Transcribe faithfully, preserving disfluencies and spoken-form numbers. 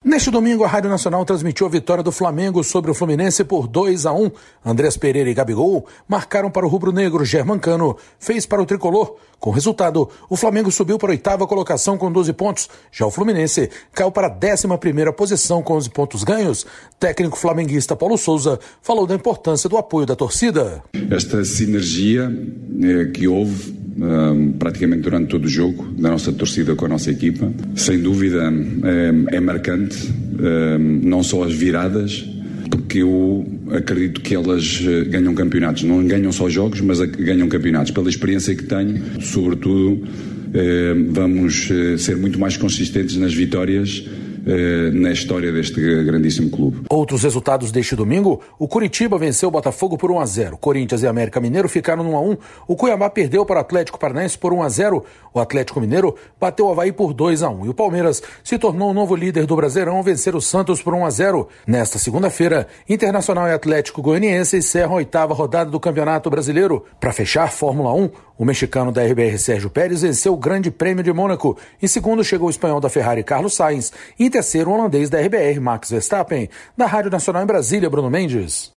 Neste domingo, a Rádio Nacional transmitiu a vitória do Flamengo sobre o Fluminense por dois a um. Andrés Pereira e Gabigol marcaram para o rubro-negro. Germancano fez para o tricolor. Com o resultado, o Flamengo subiu para a oitava colocação com doze pontos. Já o Fluminense caiu para a décima primeira posição com onze pontos ganhos. Técnico flamenguista Paulo Souza falou da importância do apoio da torcida. Esta sinergia eh, que houve Um, praticamente durante todo o jogo da nossa torcida com a nossa equipa, sem dúvida é, é marcante, um, não só as viradas, porque eu acredito que elas ganham campeonatos, não ganham só jogos, mas ganham campeonatos, pela experiência que tenho, sobretudo vamos ser muito mais consistentes nas vitórias na história deste grandíssimo clube. Outros resultados deste domingo: o Curitiba venceu o Botafogo por um a zero, Corinthians e América Mineiro ficaram no um a um, o Cuiabá perdeu para o Atlético Paranaense por um a zero, o Atlético Mineiro bateu o Avaí por dois a um e o Palmeiras se tornou o novo líder do Brasileirão ao vencer o Santos por um a zero. Nesta segunda-feira, Internacional e Atlético Goianiense encerram a oitava rodada do Campeonato Brasileiro. Para fechar, Fórmula um, o mexicano da R B R Sérgio Pérez venceu o Grande Prêmio de Mônaco. Em segundo chegou o espanhol da Ferrari Carlos Sainz. Em terceiro, o holandês da R B R Max Verstappen. Da Rádio Nacional em Brasília, Bruno Mendes.